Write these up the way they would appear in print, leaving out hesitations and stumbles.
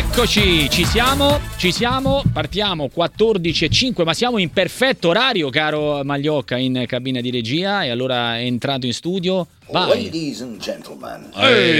Eccoci, ci siamo, partiamo 14:05, ma siamo in perfetto orario, caro Magliocca, in cabina di regia, e allora è entrato in studio. Vai. Ladies and gentlemen.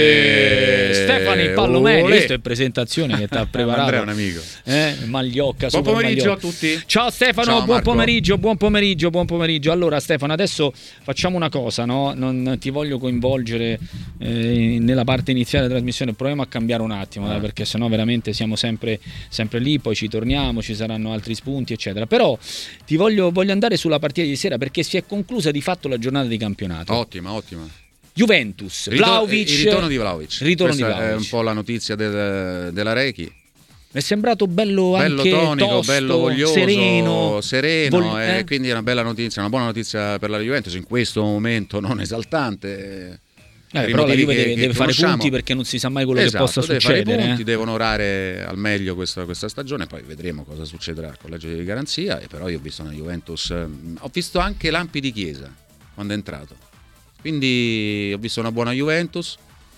Stefano Pallomeni, questa è presentazione che ti ha preparato. Andrea è un amico. Magliocca, buon pomeriggio Magliocca. a tutti. Ciao Stefano, Ciao, buon Marco. pomeriggio. Allora Stefano, adesso facciamo una cosa, no? Non ti voglio coinvolgere nella parte iniziale della trasmissione, proviamo a cambiare un attimo, perché sennò veramente siamo sempre lì, poi ci torniamo, ci saranno altri spunti, eccetera. Però ti voglio andare sulla partita di sera, perché si è conclusa di fatto la giornata di campionato. Ottima. Juventus, Vlahovic, il ritorno di Vlahovic. Questa è un po' la notizia della Rechi. Mi è sembrato bello anche tonico, tosto, bello voglioso, sereno, e quindi è una bella notizia, una buona notizia per la Juventus in questo momento non esaltante. Però la Juve deve fare punti, perché non si sa mai quello che possa succedere. Deve fare punti, deve onorare al meglio questa stagione, poi vedremo cosa succederà con legge di garanzia. E però io ho visto una Juventus, ho visto anche lampi di Chiesa quando è entrato. Quindi ho visto una buona Juventus,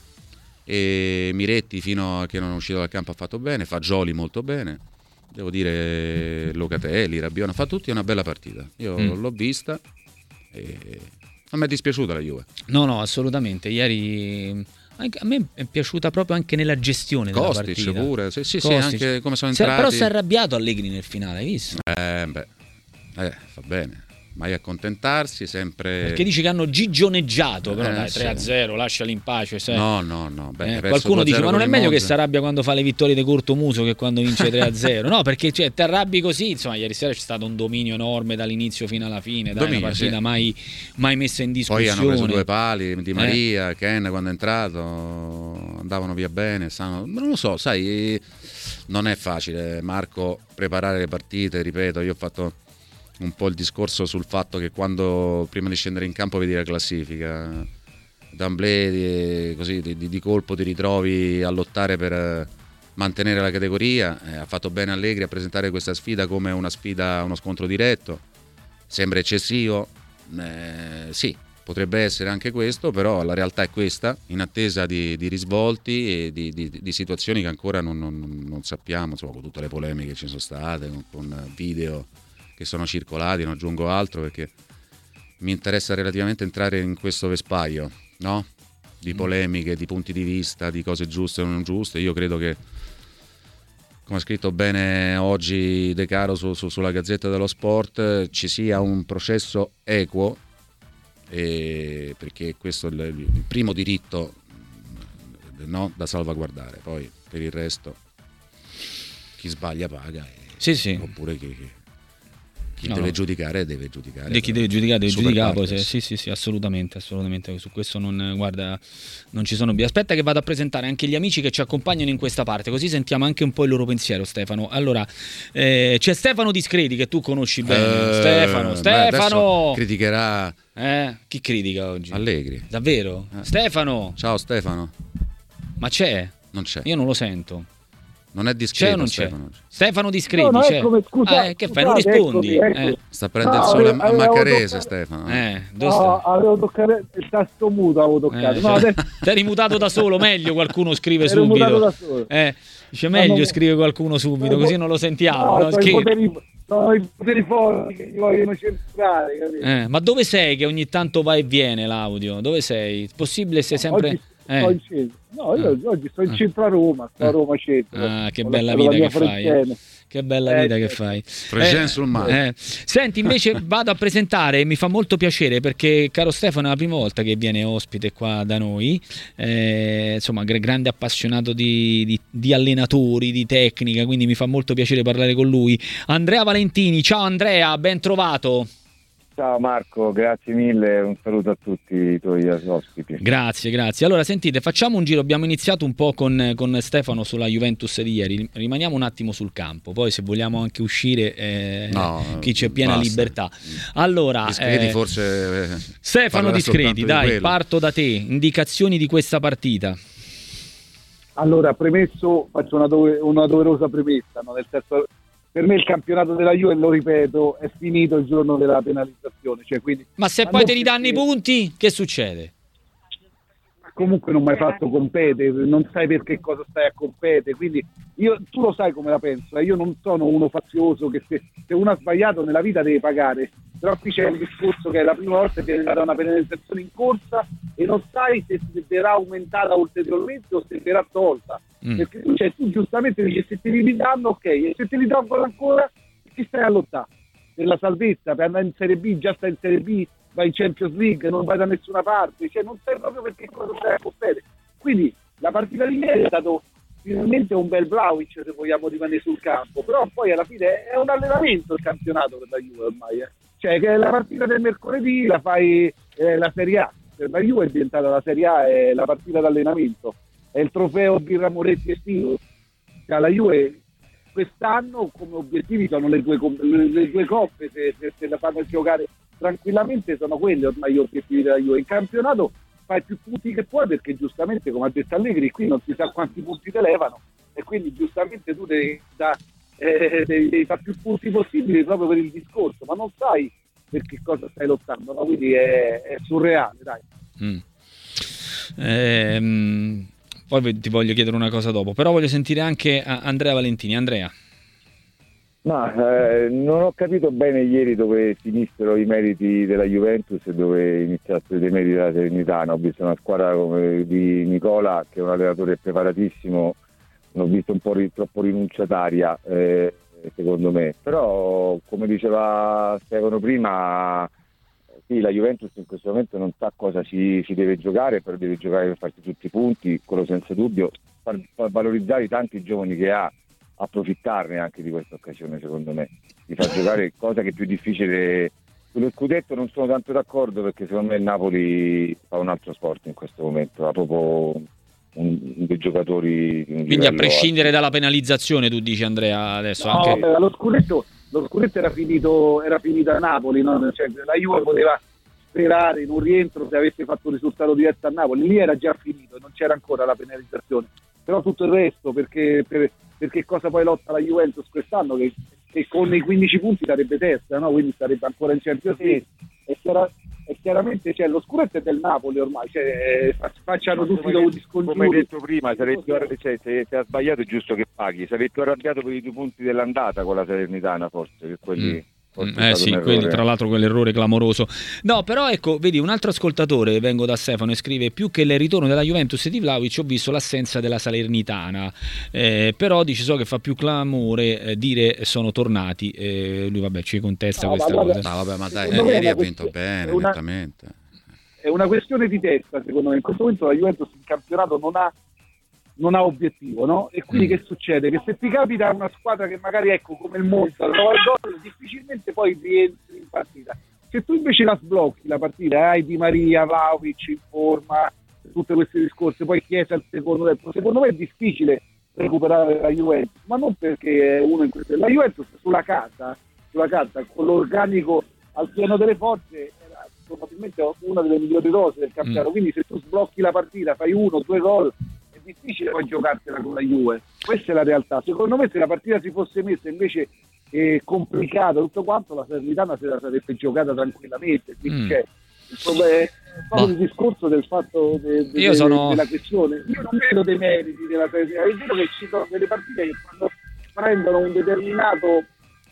e Miretti fino a che non è uscito dal campo ha fatto bene, Fagioli molto bene, devo dire Locatelli, Rabiot, ha fatto tutti una bella partita. Io l'ho vista e non mi è dispiaciuta la Juve. No, assolutamente. Ieri a me è piaciuta proprio anche nella gestione della partita. Kostic pure, sì, Kostic. anche come sono entrati. Però si è arrabbiato Allegri nel finale, hai visto? Fa bene. Mai accontentarsi, sempre. Perché dici che hanno gigioneggiato, però dai, 3-0, lasciali in pace. Sai. No. Qualcuno dice: ma non è meglio che si arrabbia quando fa le vittorie di corto muso che quando vince 3-0? No, perché ti arrabbi così. Insomma, ieri sera c'è stato un dominio enorme dall'inizio fino alla fine. Dai, una partita mai messa in discussione. Poi hanno preso 2 pali Di Maria, Ken quando è entrato, andavano via bene. Non lo so, sai, non è facile, Marco, preparare le partite. Ripeto, io ho fatto un po' il discorso sul fatto che quando prima di scendere in campo vedi la classifica d'amblè, così di colpo ti ritrovi a lottare per mantenere la categoria. Ha fatto bene Allegri a presentare questa sfida come una sfida, uno scontro diretto. Sembra eccessivo, sì, potrebbe essere anche questo, però la realtà è questa, in attesa di risvolti e di situazioni che ancora non sappiamo, insomma, con tutte le polemiche che ci sono state, con video che sono circolati, non aggiungo altro perché mi interessa relativamente entrare in questo vespaio, no? Di polemiche, di punti di vista, di cose giuste o non giuste. Io credo che, come ha scritto bene oggi De Caro sulla Gazzetta dello Sport, ci sia un processo equo, perché questo è il primo diritto, no, da salvaguardare. Poi per il resto chi sbaglia paga, oppure chi deve giudicare deve giudicare. Chi deve giudicare deve giudicare. Poi sì, assolutamente. Su questo non ci sono dubbi. Aspetta che vado a presentare anche gli amici che ci accompagnano in questa parte, così sentiamo anche un po' il loro pensiero, Stefano. Allora, c'è Stefano Discredi che tu conosci bene. Stefano criticherà. Chi critica oggi? Allegri. Davvero? Stefano. Ciao Stefano. Ma c'è? Non c'è. Io non lo sento. Non è discreto. C'è o non Stefano? c'è? Stefano Discredi c'è. Che fai? Non rispondi? Sta prendendo il sole a Maccarese, Stefano. Avevo toccato il tasto muto, avevo toccato. Ti eri mutato da solo, meglio qualcuno scrive subito. Dice meglio scrive qualcuno subito, così non lo sentiamo. Sono i poteri forti che vogliono centrare, capito? Ma dove sei che ogni tanto va e viene l'audio? Dove sei? Possibile sei sempre... Oggi sto in centro a Roma, sto a Roma centro. Che bella vita che fai. Che bella vita che fai. Sul mare. Senti, invece vado a presentare, mi fa molto piacere perché caro Stefano è la prima volta che viene ospite qua da noi, insomma grande appassionato di allenatori, di tecnica, quindi mi fa molto piacere parlare con lui. Andrea Valentini, ciao Andrea, ben trovato. Ciao Marco, grazie mille, un saluto a tutti i tuoi ospiti. Grazie. Allora sentite, facciamo un giro, abbiamo iniziato un po' con Stefano sulla Juventus di ieri, rimaniamo un attimo sul campo, poi se vogliamo anche uscire chi c'è piena libertà. Allora, Discredi forse Stefano Discredi, dai, parto da te, indicazioni di questa partita. Allora, premesso, faccio una doverosa premessa, no? Nel senso, per me il campionato della Juve, lo ripeto, è finito il giorno della penalizzazione. Cioè, quindi, ma se poi te li danno i punti, che succede? comunque non mi hai fatto competere, non sai per che cosa stai a competere, quindi tu lo sai come la penso, io non sono uno fazioso che se uno ha sbagliato nella vita deve pagare, però qui c'è il discorso che è la prima volta che viene data una penalizzazione in corsa e non sai se verrà aumentata ulteriormente o se verrà tolta, perché tu giustamente dici se te li ridanno ok, e se te li tolgono ancora chi stai a lottare? Per la salvezza, per andare in Serie B, già stai in Serie B, vai in Champions League, non vai da nessuna parte, cioè non sai proprio perché cosa stai a competere. Quindi la partita di ieri è stato finalmente un bel Vlahovic, se vogliamo rimanere sul campo, però poi alla fine è un allenamento il campionato per la Juve ormai, cioè che la partita del mercoledì la fai la Serie A, per la Juve è diventata la Serie A, è la partita d'allenamento, è il trofeo di Ramoretti estivo, cioè la Juve quest'anno come obiettivi sono le due coppe, se la fanno giocare tranquillamente sono quelli ormai gli obiettivi della Juve. In campionato fai più punti che puoi perché giustamente, come ha detto Allegri, qui non si sa quanti punti te levano e quindi giustamente tu devi fare più punti possibili proprio per il discorso, ma non sai per che cosa stai lottando, no? Quindi è surreale, dai. Poi ti voglio chiedere una cosa dopo, però voglio sentire anche Andrea Valentini. Andrea. Non ho capito bene ieri dove finissero i meriti della Juventus e dove iniziassero i meriti della Salernitana. Ho visto una squadra come di Nicola, che è un allenatore preparatissimo, l'ho visto un po' troppo rinunciataria, secondo me. Però, come diceva Stefano prima, sì, la Juventus in questo momento non sa cosa ci deve giocare, però deve giocare per farsi tutti i punti, quello senza dubbio, far valorizzare i tanti giovani che ha, approfittarne anche di questa occasione, secondo me, di far giocare, cosa che è più difficile. Sullo scudetto non sono tanto d'accordo, perché secondo me il Napoli fa un altro sport in questo momento, ha proprio dei giocatori di un quindi a prescindere dalla penalizzazione, tu dici, Andrea, adesso no, anche lo scudetto era finito a Napoli, no? Cioè, la Juve poteva sperare in un rientro se avesse fatto un risultato diverso a Napoli, lì era già finito, non c'era ancora la penalizzazione, però tutto il resto, perché cosa poi lotta la Juventus quest'anno, che con i 15 punti sarebbe terza, no? Quindi sarebbe ancora in Champions League, e chiaramente lo scudetto è del Napoli ormai, facciano tutti i dovuti scongiuri. Come hai detto prima, se ha sbagliato è giusto che paghi, sarei più arrabbiato per i 2 punti dell'andata con la Salernitana, forse, che quelli... Sì, quelli, tra l'altro quell'errore clamoroso. No, però ecco, vedi, un altro ascoltatore, vengo da Stefano, e scrive: più che il ritorno della Juventus e di Vlahovic ho visto l'assenza della Salernitana, però dice, so che fa più clamore dire sono tornati, lui vabbè ci contesta questa cosa. No, vabbè, ma dai, ieri ha vinto bene, nettamente. È una questione di testa, secondo me. In questo momento la Juventus in campionato non ha obiettivo, no? E quindi che succede? Che se ti capita una squadra che magari, come il Monza, trova il gol, difficilmente poi rientri in partita. Se tu invece la sblocchi la partita, hai Di Maria, Vlahovic in forma, tutte queste discorse, poi Chiesa al secondo tempo, secondo me è difficile recuperare la Juventus, ma non perché è uno in questo. La Juventus sulla carta, con l'organico al piano delle forze, era probabilmente una delle migliori rose del campionato, quindi se tu sblocchi la partita, fai 1-2 gol, difficile poi giocarsela con la Juve, questa è la realtà. Secondo me se la partita si fosse messa invece complicata tutto quanto, la Salernitana se la sarebbe giocata tranquillamente, quindi c'è il discorso del fatto della questione. Io non vedo dei meriti della Salernitana, è vero che ci sono delle partite che quando prendono un determinato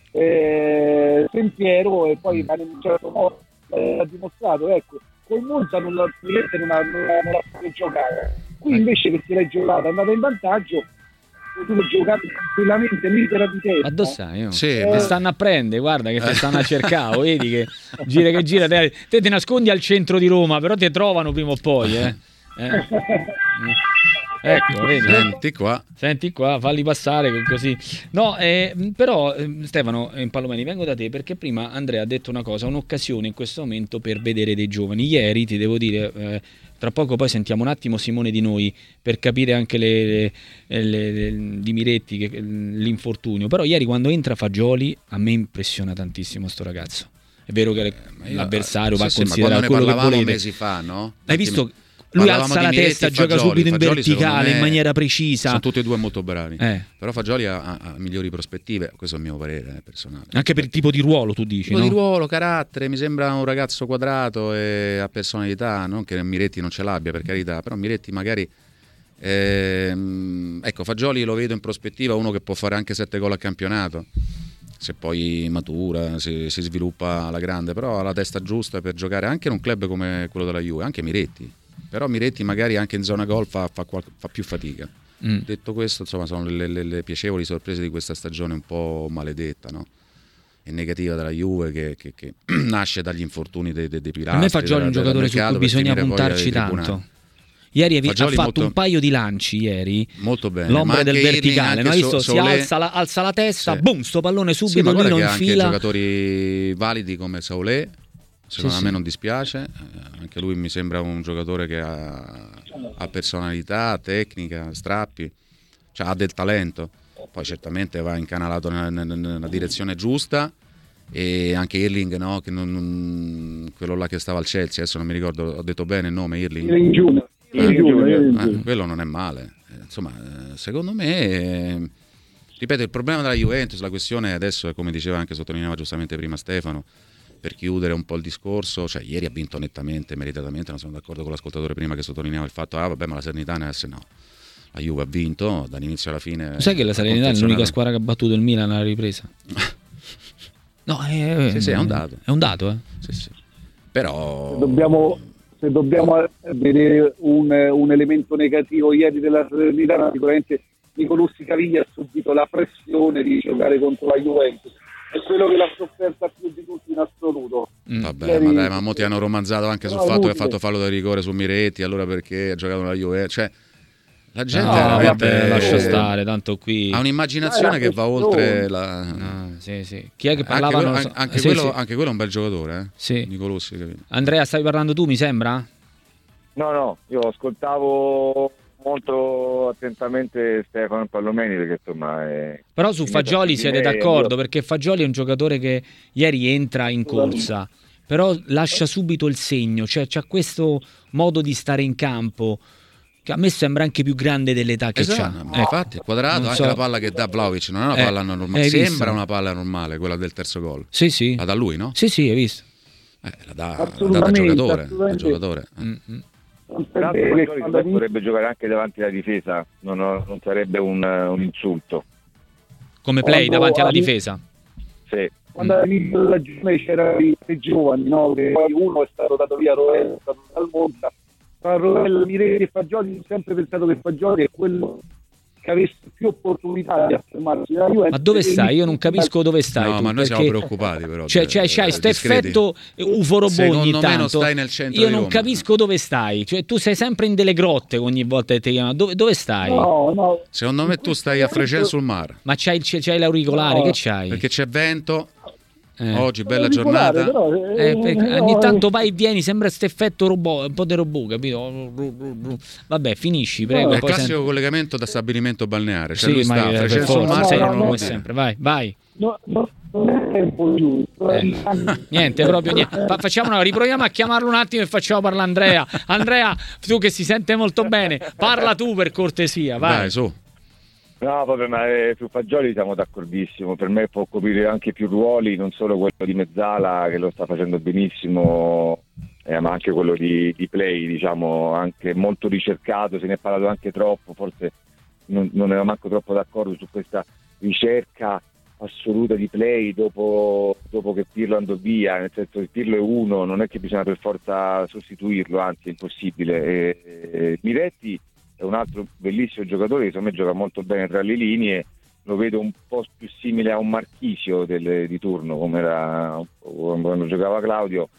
sentiero e poi vanno in un certo modo, ha dimostrato, col Monza non la può giocare. Qui invece che se l'hai giocata è andata in vantaggio, tu l'hai giocato tranquillamente, libera di testa. Addossai, sì, mi stanno a prendere, guarda che ti stanno a cercare, vedi che gira, te ti nascondi al centro di Roma, però ti trovano prima o poi, Ecco, vedi? Senti qua, falli passare così. No, però Stefano Palomeni, vengo da te perché prima Andrea ha detto una cosa, un'occasione in questo momento per vedere dei giovani. Ieri, ti devo dire, tra poco poi sentiamo un attimo Simone Di Noi per capire anche di Miretti, l'infortunio, però ieri quando entra Fagioli a me impressiona tantissimo sto ragazzo. È vero che l'avversario va a considerare quello che volete. Mesi fa, no? Hai visto lui Parlavamo alza di la Miretti testa, e gioca Fagioli. subito in Fagioli, secondo verticale, me, in maniera precisa. Sono tutti e due molto bravi. Però Fagioli ha migliori prospettive, questo è il mio parere personale. Anche per il tipo di ruolo, tu dici, tipo no? di ruolo, carattere, mi sembra un ragazzo quadrato e ha personalità, non che Miretti non ce l'abbia, per carità, però Miretti magari ecco, Fagioli lo vedo in prospettiva uno che può fare anche 7 gol a campionato, se poi matura, si sviluppa alla grande, però ha la testa giusta per giocare anche in un club come quello della Juve, anche Miretti. Però Miretti magari anche in zona gol fa più fatica. Detto questo, insomma, sono le piacevoli sorprese di questa stagione un po' maledetta, no? E negativa della Juve che nasce dagli infortuni dei pilastri. A me Fagioli è un giocatore su cui bisogna puntarci tanto. Ieri ha fatto un paio di lanci ieri, molto bene, l'ombra del verticale, no? Hai visto? Si alza la testa, sì. Boom, sto pallone subito, sì, ma lui non anche infila. Giocatori validi come Saulé, secondo me non dispiace, anche lui mi sembra un giocatore che ha personalità, tecnica, strappi, cioè ha del talento, poi certamente va incanalato nella direzione giusta. E anche Erling, no? Che quello là che stava al Chelsea, adesso non mi ricordo, ho detto bene il nome, Erling. Quello non è male, insomma, secondo me, ripeto, il problema della Juventus, la questione adesso è, come diceva anche, sottolineava giustamente prima Stefano, per chiudere un po' il discorso, cioè ieri ha vinto nettamente, meritatamente, non sono d'accordo con l'ascoltatore prima che sottolineava il fatto vabbè, ma la Salernitana no, la Juve ha vinto dall'inizio alla fine. Sai che la Salernitana è l'unica squadra che ha battuto il Milan alla ripresa? No, sì, è un dato. È un dato, Sì. Però se dobbiamo vedere un elemento negativo ieri della Salernitana, sicuramente Nicolussi Caviglia ha subito la pressione di giocare contro la Juventus. È quello che l'ha sofferta più di tutti in assoluto. Vabbè, ma mo ti hanno romanzato anche sul fatto che ha fatto fallo da rigore su Miretti, allora perché ha giocato nella Juve, cioè la gente veramente lascia stare, tanto qui ha un'immaginazione che va oltre la sì. Chi è che parlava? Anche quello è un bel giocatore, Sì. Nicolussi. Andrea, stavi parlando tu, mi sembra? No, io ascoltavo molto attentamente Stefano Pallomeni, perché insomma però su Fagioli siete d'accordo, perché Fagioli è un giocatore che ieri entra in corsa, però lascia subito il segno, cioè c'ha questo modo di stare in campo che a me sembra anche più grande dell'età che c'ha. Infatti è quadrato, anche la palla che dà Vlahovic non è una palla normale, sembra una palla normale quella del terzo gol. Sì. La dà lui, no? Sì, hai visto? La dà da giocatore. Però potrebbe giocare anche davanti alla difesa, non sarebbe un insulto. Come play davanti alla difesa? Sì. Quando all'inizio della stagione c'erano i giovani, no? Che poi uno è stato dato via, Roella è stato dal Monza. Tra Roella, Miretti e Fagioli ho sempre pensato che Fagioli è quello che avesse più opportunità di affermarsi nella Juventus. Ma dove stai? Io non capisco dove stai. No, tu, ma noi siamo preoccupati però. C'hai questo effetto uforobò ogni tanto. Secondo me non stai nel centro. Io non capisco dove stai. Cioè, tu sei sempre in delle grotte ogni volta che ti chiamano. Dove stai? No. Secondo me tu stai a Frecen sul Mar. Ma c'hai l'auricolare? Che c'hai? Perché c'è vento. Oggi bella giornata, però, ogni tanto vai e vieni, sembra questo effetto robot, un po' di robot, capito? Vabbè, finisci, prego. È il classico collegamento da stabilimento balneare, cioè sì, lui sta per forza, sempre. Vai. No, non è tempo giusto. Niente, proprio niente. Riproviamo a chiamarlo un attimo e facciamo parlare Andrea, tu che si sente molto bene, parla tu per cortesia, vai su. No, vabbè, ma su Fagioli siamo d'accordissimo. Per me può coprire anche più ruoli, non solo quello di mezzala, che lo sta facendo benissimo, ma anche quello di play, diciamo, anche molto ricercato. Se ne è parlato anche troppo, forse non ero manco troppo d'accordo su questa ricerca assoluta di play dopo che Pirlo andò via, nel senso che Pirlo è uno, non è che bisogna per forza sostituirlo, anzi è impossibile. Miretti è un altro bellissimo giocatore che secondo me gioca molto bene tra le linee, lo vedo un po' più simile a un Marchisio di turno, come era quando giocava Claudio,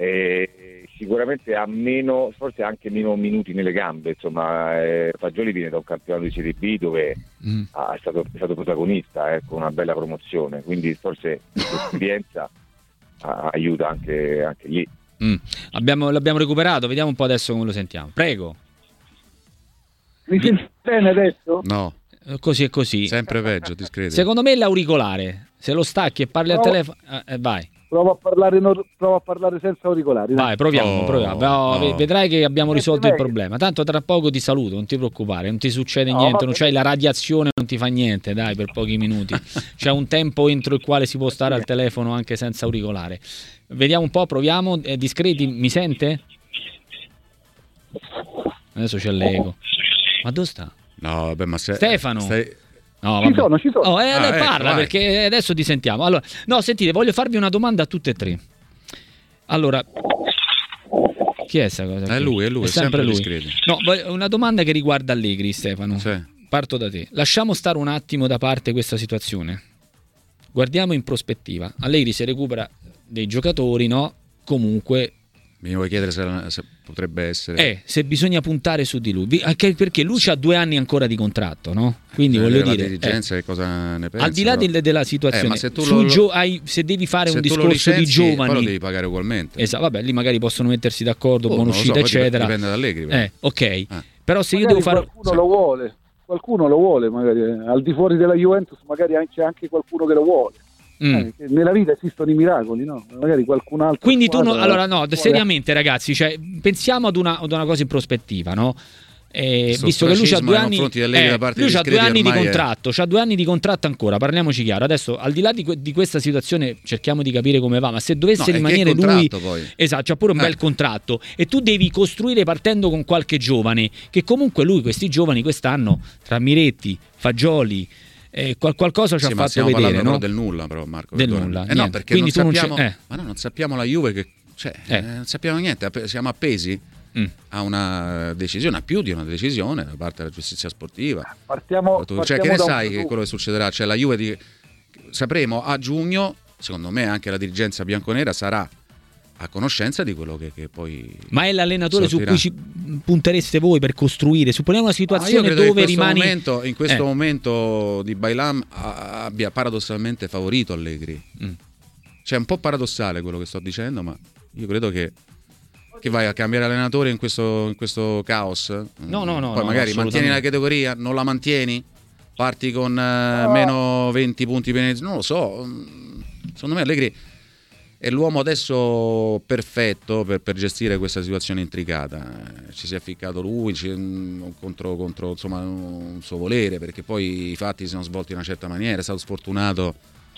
sicuramente ha meno, forse anche meno minuti nelle gambe, insomma. Fagioli viene da un campionato di Serie B dove è stato protagonista, con una bella promozione, quindi forse l'esperienza aiuta anche lì. L'abbiamo recuperato, vediamo un po' adesso come lo sentiamo, prego. Mi senti bene adesso? No. Così è così. Sempre peggio, discreto. Secondo me è l'auricolare. Se lo stacchi e parli al telefono, vai. Provo a parlare senza auricolari. Vai, proviamo. Vedrai che abbiamo risolto il problema. Tanto tra poco ti saluto, non ti preoccupare, non ti succede niente, non c'hai la radiazione, non ti fa niente, dai, per pochi minuti. C'è un tempo entro il quale si può stare al telefono anche senza auricolare. Vediamo un po', proviamo. Discreti, mi sente? Adesso c'è l'eco. Ma dove sta? No, vabbè, ma Stefano. No, ci sono. Parla, ecco, perché adesso ti sentiamo. Allora, no, sentite, voglio farvi una domanda a tutte e tre. Allora, chi è questa cosa? È lui, è sempre lui. Discreto. No, una domanda che riguarda Allegri, Stefano. Sì. Parto da te. Lasciamo stare un attimo da parte questa situazione. Guardiamo in prospettiva. Allegri si recupera dei giocatori, no? Comunque mi vuoi chiedere se potrebbe essere se bisogna puntare su di lui, anche perché lui ha 2 anni ancora di contratto, no? Quindi voglio dire, la dirigenza che cosa ne pensa? Al di là della situazione, ma se tu se devi fare un discorso di giovani, poi lo devi pagare ugualmente. Esatto, vabbè, lì magari possono mettersi d'accordo, buona uscita, eccetera. Dipende da Allegri. Ok. Però se magari io devo fare qualcuno lo vuole, magari al di fuori della Juventus, magari c'è anche qualcuno che lo vuole. Nella vita esistono i miracoli, no? Magari qualcun altro. Quindi tu seriamente, ragazzi, cioè, pensiamo ad una cosa in prospettiva, no? Visto che lui ha 2 anni, lui ha 2 anni di contratto, c'ha 2 anni di contratto ancora, parliamoci chiaro. Adesso, al di là di questa situazione, cerchiamo di capire come va, ma se dovesse rimanere lui, esatto, c'ha pure un bel contratto, e tu devi costruire partendo con qualche giovane, che comunque questi giovani quest'anno, tra Miretti, Fagioli, qualcosa ci ha fatto stiamo vedere, parlando no? del nulla, però, Marco. Del nulla. No, perché quindi non sappiamo, ma non sappiamo la Juve che non sappiamo niente, siamo appesi a una decisione, a più di una decisione da parte della giustizia sportiva. Partiamo che ne sai che quello che succederà? Cioè la Juve sapremo a giugno, secondo me anche la dirigenza bianconera sarà a conoscenza di quello che poi. Ma è l'allenatore su cui ci puntereste voi per costruire? Supponiamo una situazione dove rimani. In questo momento di Bailam abbia paradossalmente favorito Allegri. Cioè è un po' paradossale quello che sto dicendo, ma io credo che vai a cambiare allenatore in questo caos. No. Poi magari mantieni la categoria, non la mantieni, parti con meno 20 punti penalizzati, non lo so. Secondo me Allegri è l'uomo adesso perfetto per gestire questa situazione intricata. Ci si è ficcato lui contro insomma un suo volere, perché poi i fatti si sono svolti in una certa maniera. È stato sfortunato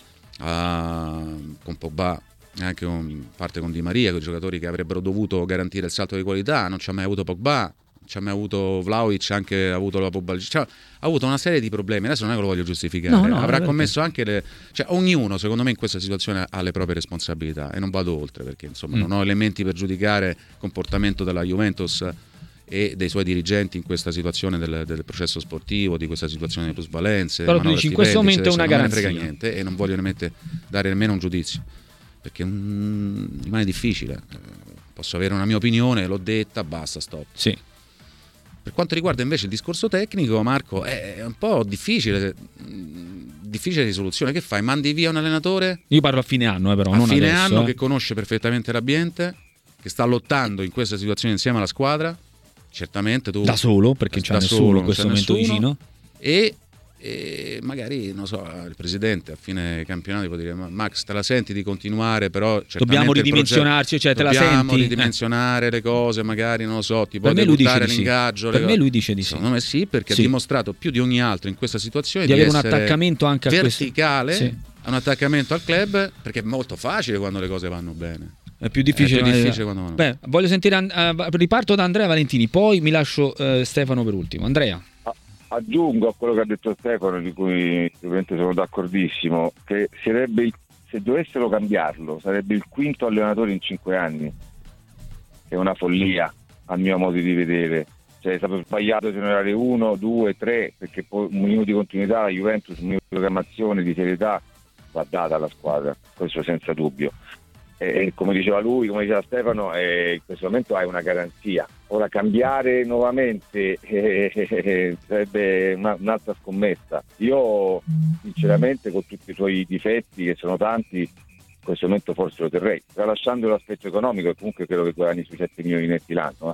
con Pogba e anche parte con Di Maria, con i giocatori che avrebbero dovuto garantire il salto di qualità. Non ci ha mai avuto Pogba, non ci ha mai avuto Vlahovic, anche ha avuto la Pogba, ha avuto una serie di problemi. Adesso non è che lo voglio giustificare, avrà commesso anche ognuno, secondo me, in questa situazione ha le proprie responsabilità, e non vado oltre, perché insomma non ho elementi per giudicare il comportamento della Juventus e dei suoi dirigenti in questa situazione del processo sportivo, di questa situazione di plusvalenze. Però tu dici in questo momento è una garanzia, non me ne frega niente, e non voglio dare nemmeno un giudizio, perché rimane difficile. Posso avere una mia opinione, l'ho detta, basta, stop. Sì. Per quanto riguarda invece il discorso tecnico, Marco, è un po' difficile di soluzione. Che fai? Mandi via un allenatore? Io parlo a fine anno, però non fine adesso, anno, che conosce perfettamente l'ambiente, che sta lottando in questa situazione insieme alla squadra. Certamente tu da solo, perché c'è nessuno in questo momento vicino, e magari, non so, il presidente a fine campionato può dire: Max, te la senti di continuare, però dobbiamo ridimensionarci, cioè te la senti? Dobbiamo ridimensionare le cose, magari, non lo so, ti può buttare l'ingaggio. Per me lui dice di sì. Secondo me sì, perché ha dimostrato più di ogni altro in questa situazione di avere un attaccamento anche a verticale, un attaccamento al club, perché è molto facile quando le cose vanno bene. È più difficile quando vanno. Beh, voglio sentire, riparto da Andrea Valentini, poi mi lascio Stefano per ultimo. Andrea. Aggiungo a quello che ha detto Stefano, di cui ovviamente sono d'accordissimo, che se dovessero cambiarlo sarebbe il quinto allenatore in 5 anni. È una follia, a mio modo di vedere. Cioè, è stato sbagliato generare 1, 2, 3, perché poi un minimo di continuità, la Juventus, un minimo di programmazione, di serietà va data alla squadra, questo senza dubbio. E come diceva lui, come diceva Stefano, in questo momento hai una garanzia. Ora cambiare nuovamente sarebbe un'altra scommessa. Io sinceramente, con tutti i suoi difetti, che sono tanti, in questo momento forse lo terrei, tralasciando l'aspetto economico, e comunque credo che guadagni sui 7 milioni netti l'anno.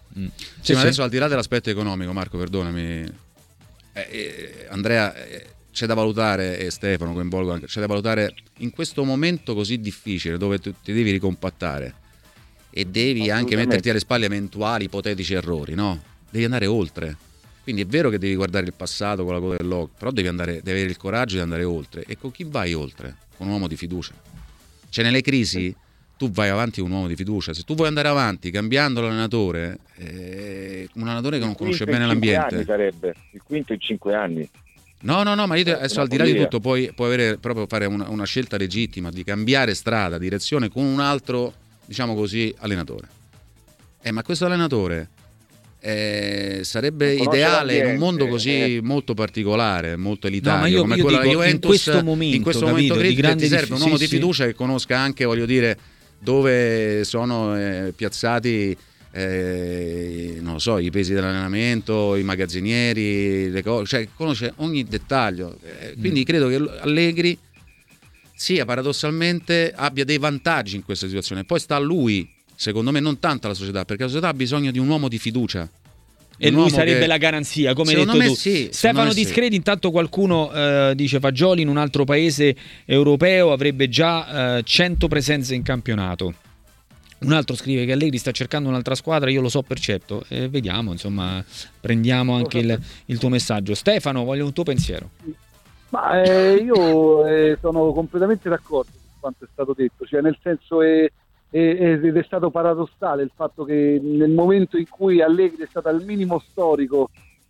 Sì, ma adesso, al di là dell'aspetto economico, Marco, perdonami, Andrea, c'è da valutare, e Stefano coinvolgo anche, c'è da valutare in questo momento così difficile dove ti devi ricompattare e devi anche metterti alle spalle eventuali ipotetici errori, no? Devi andare oltre. Quindi è vero che devi guardare il passato con la coda dell'occhio, però devi avere il coraggio di andare oltre. E con chi vai oltre? Con un uomo di fiducia. Cioè nelle crisi tu vai avanti con un uomo di fiducia. Se tu vuoi andare avanti cambiando l'allenatore, un allenatore che non conosce bene l'ambiente. Sarebbe il quinto in 5 anni. No, ma io adesso al di là di tutto puoi avere proprio fare una scelta legittima di cambiare strada, direzione con un altro, diciamo così, allenatore. Ma questo allenatore sarebbe ideale in un mondo così molto particolare, molto elitario, come quello della Juventus. In questo momento critico, ti serve un uomo di fiducia che conosca anche, voglio dire, dove sono piazzati non lo so, i pesi dell'allenamento, i magazzinieri, le cose, cioè conosce ogni dettaglio. Quindi credo che Allegri sia paradossalmente abbia dei vantaggi in questa situazione. Poi sta a lui, secondo me, non tanto alla società, perché la società ha bisogno di un uomo di fiducia. E lui sarebbe la garanzia, come hai detto tu. Sì, Stefano Discredi, intanto qualcuno dice Fagioli in un altro paese europeo avrebbe già 100 presenze in campionato. Un altro scrive che Allegri sta cercando un'altra squadra, io lo so per certo. Vediamo, insomma, prendiamo anche il tuo messaggio. Stefano, voglio un tuo pensiero. Ma io sono completamente d'accordo con quanto è stato detto, cioè nel senso ed è stato paradossale il fatto che nel momento in cui Allegri è stato al minimo storico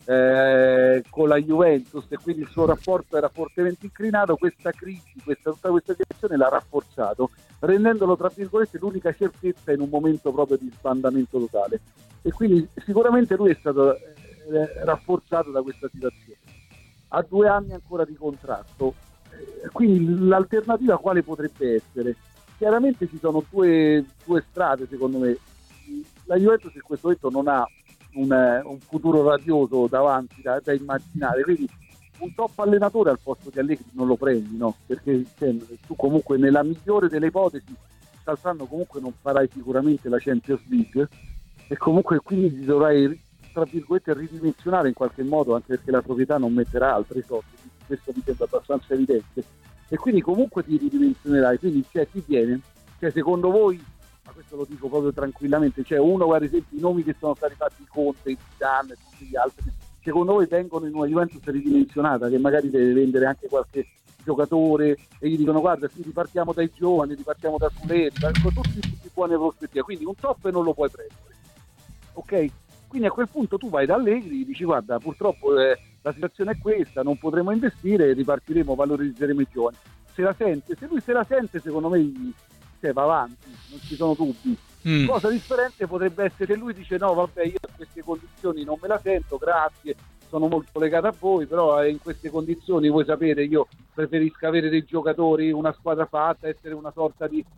con la Juventus e quindi il suo rapporto era fortemente inclinato, questa crisi, tutta questa situazione l'ha rafforzato, rendendolo tra virgolette l'unica certezza in un momento proprio di sbandamento totale, e quindi sicuramente lui è stato rafforzato da questa situazione. Ha 2 anni ancora di contratto, quindi l'alternativa quale potrebbe essere? Chiaramente ci sono due strade, secondo me. La Juventus in questo momento non ha un futuro radioso davanti da immaginare, quindi un top allenatore al posto di Allegri non lo prendi, no? Perché tu comunque nella migliore delle ipotesi quest'anno comunque non farai sicuramente la Champions League e comunque quindi ti dovrai, tra virgolette, ridimensionare in qualche modo, anche perché la proprietà non metterà altri soldi, questo mi sembra abbastanza evidente, e quindi comunque ti ridimensionerai. Quindi chi viene? Cioè, secondo voi, ma questo lo dico proprio tranquillamente, cioè uno, ad esempio, i nomi che sono stati fatti, Conte, Zidane e tutti gli altri, secondo voi vengono in una Juventus ridimensionata che magari deve vendere anche qualche giocatore e gli dicono guarda, sì, ripartiamo dai giovani, ripartiamo da Suleri, con tutti buone prospettive, quindi un top non lo puoi prendere, ok? Quindi a quel punto tu vai da Allegri e dici guarda, purtroppo la situazione è questa, non potremo investire, ripartiremo, valorizzeremo i giovani. Se lui se la sente, secondo me va avanti, non ci sono dubbi. Cosa differente potrebbe essere che lui dice no vabbè, io in queste condizioni non me la sento, grazie, sono molto legato a voi, però in queste condizioni voi sapete io preferisco avere dei giocatori, una squadra fatta, essere una sorta di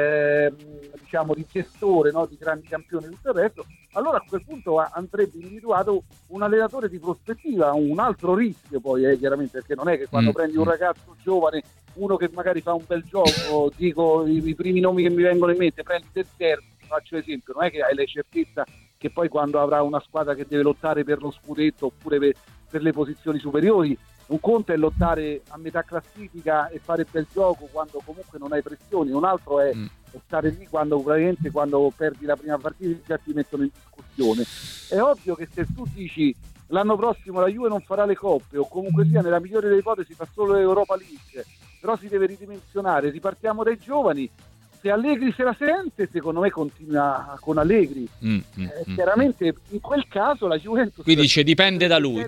diciamo di gestore, no? Di grandi campioni e tutto il resto. Allora a quel punto andrebbe individuato un allenatore di prospettiva, un altro rischio poi chiaramente, perché non è che quando prendi un ragazzo giovane, uno che magari fa un bel gioco, dico i primi nomi che mi vengono in mente, prendi Del Piero, faccio esempio, non è che hai la certezza che poi quando avrà una squadra che deve lottare per lo scudetto oppure per le posizioni superiori, un conto è lottare a metà classifica e fare bel gioco quando comunque non hai pressioni, un altro è stare lì quando perdi la prima partita già ti mettono in discussione. È ovvio che se tu dici l'anno prossimo la Juve non farà le coppe o comunque sia nella migliore delle ipotesi fa solo l'Europa League, però si deve ridimensionare, ripartiamo dai giovani. Se Allegri se la sente, secondo me continua con Allegri. Chiaramente in quel caso la Juventus, qui dice dipende da lui.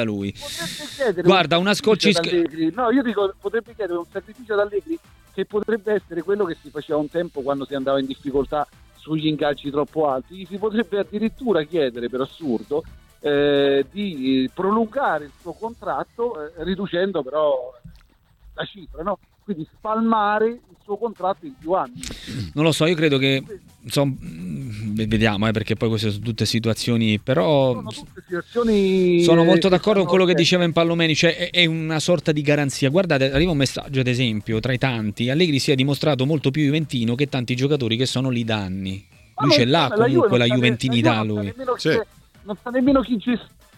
Guarda, un ascolto. No, io dico potrebbe chiedere un sacrificio ad Allegri che potrebbe essere quello che si faceva un tempo quando si andava in difficoltà sugli ingaggi troppo alti. Si potrebbe addirittura chiedere, per assurdo, di prolungare il suo contratto riducendo però la cifra, no? Quindi spalmare il suo contratto in più anni. Non lo so, io credo che insomma, vediamo, perché poi queste sono tutte situazioni, però sono tutte situazioni. Sono molto d'accordo con quello che diceva Impallomeni, cioè è una sorta di garanzia. Guardate, arriva un messaggio, ad esempio, tra i tanti, Allegri si è dimostrato molto più juventino che tanti giocatori che sono lì da anni. Lui ce l'ha comunque la juventinità, lui. Non sa nemmeno chi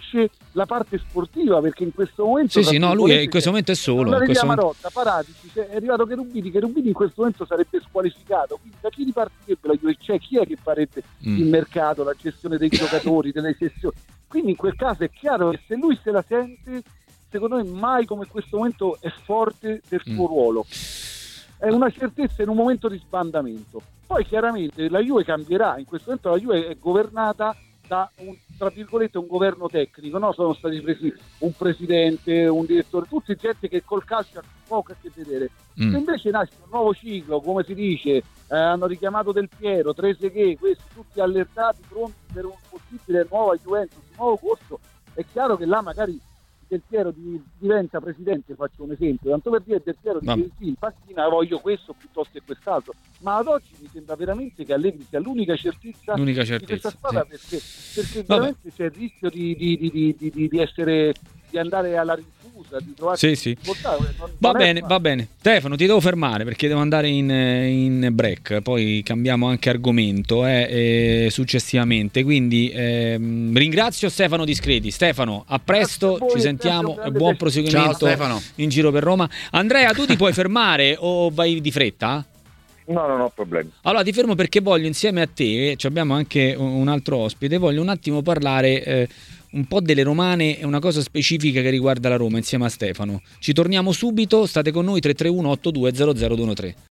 gestisce la parte sportiva, perché in questo momento sì, no, lui in questo momento è solo. In questo Marotta, Paratici, è arrivato Cherubini in questo momento sarebbe squalificato, quindi da chi ripartirebbe la Juve? Cioè, chi è che farebbe il mercato, la gestione dei giocatori, delle sessioni? Quindi in quel caso è chiaro che se lui se la sente, secondo me mai come in questo momento è forte del suo ruolo. È una certezza in un momento di sbandamento. Poi chiaramente la Juve cambierà, in questo momento la Juve è governata da tra virgolette un governo tecnico, no? Sono stati presi un presidente, un direttore, tutti gente che col calcio ha poco a che vedere. Se invece nasce un nuovo ciclo, come si dice, hanno richiamato Del Piero, Trezeguet, questi tutti allertati, pronti per un possibile nuova Juventus, un nuovo corso, è chiaro che là magari Del Piero diventa presidente, faccio un esempio, tanto per dire Del Piero dice sì, in panchina voglio questo piuttosto che quest'altro, ma ad oggi mi sembra veramente che Allegri sia l'unica certezza di questa squadra, perché veramente c'è il rischio di essere, di andare alla rinfusa, di trovarsi va bene. Stefano, ti devo fermare perché devo andare in break, poi cambiamo anche argomento successivamente, quindi ringrazio Stefano Discreti. Stefano, a presto, ci sentiamo e buon proseguimento in giro per Roma. Andrea, tu ti puoi fermare o vai di fretta? No, non ho problemi. Allora ti fermo perché voglio insieme a te, abbiamo anche un altro ospite, voglio un attimo parlare un po' delle romane e una cosa specifica che riguarda la Roma insieme a Stefano. Ci torniamo subito, state con noi 331 82 00 213.